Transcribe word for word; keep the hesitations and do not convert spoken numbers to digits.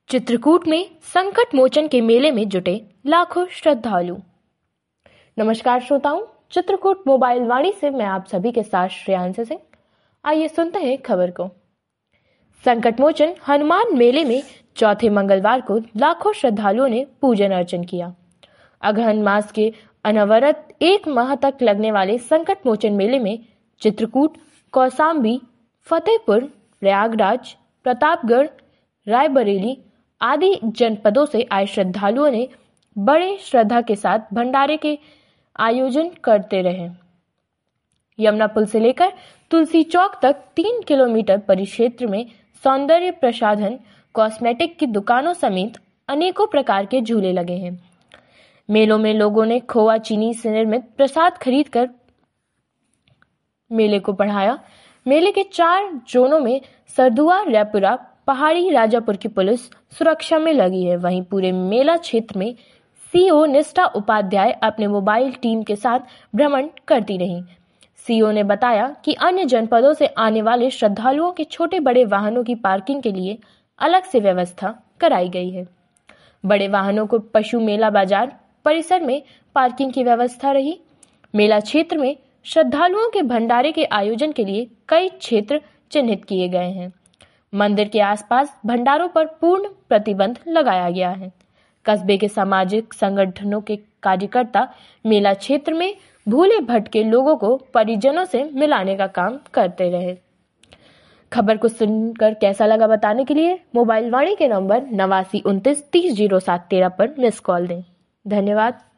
चित्रकूट में संकट मोचन के मेले में जुटे लाखों श्रद्धालु। नमस्कार श्रोताओं, चित्रकूट मोबाइल वाणी से मैं आप सभी के साथ श्रेयांश सिंह। आइए सुनते हैं खबर को। संकट मोचन हनुमान मेले में चौथे मंगलवार को लाखों श्रद्धालुओं ने पूजन अर्चन किया। अगहन मास के अनवरत एक माह तक लगने वाले संकट मोचन मेले में चित्रकूट, कौशाम्बी, फतेहपुर, प्रयागराज, प्रतापगढ़, रायबरेली आदि जनपदों से आए श्रद्धालुओं ने बड़े श्रद्धा के साथ भंडारे के आयोजन करते रहे। यमुना पुल से लेकर तुलसी चौक तक तीन किलोमीटर परिक्षेत्र में सौंदर्य प्रसाधन, कॉस्मेटिक की दुकानों समेत अनेकों प्रकार के झूले लगे हैं। मेलों में लोगों ने खोआ चीनी से निर्मित प्रसाद खरीदकर मेले को बढ़ाया। मेले के चार जोनों में सरदुआ, रायपुरा, पहाड़ी, राजापुर की पुलिस सुरक्षा में लगी है। वहीं पूरे मेला क्षेत्र में सीओ निष्ठा उपाध्याय अपने मोबाइल टीम के साथ भ्रमण करती रहीं। सीओ ने बताया कि अन्य जनपदों से आने वाले श्रद्धालुओं के छोटे बड़े वाहनों की पार्किंग के लिए अलग से व्यवस्था कराई गई है। बड़े वाहनों को पशु मेला बाजार परिसर में पार्किंग की व्यवस्था रही। मेला क्षेत्र में श्रद्धालुओं के भंडारे के आयोजन के लिए कई क्षेत्र चिन्हित किए गए हैं। मंदिर के आसपास भंडारों पर पूर्ण प्रतिबंध लगाया गया है। कस्बे के सामाजिक संगठनों के कार्यकर्ता मेला क्षेत्र में भूले भटके लोगों को परिजनों से मिलाने का काम करते रहे। खबर को सुनकर कैसा लगा बताने के लिए मोबाइल वाणी के नंबर नवासी उनतीस तीस जीरो सात तेरह पर मिस कॉल दें। धन्यवाद।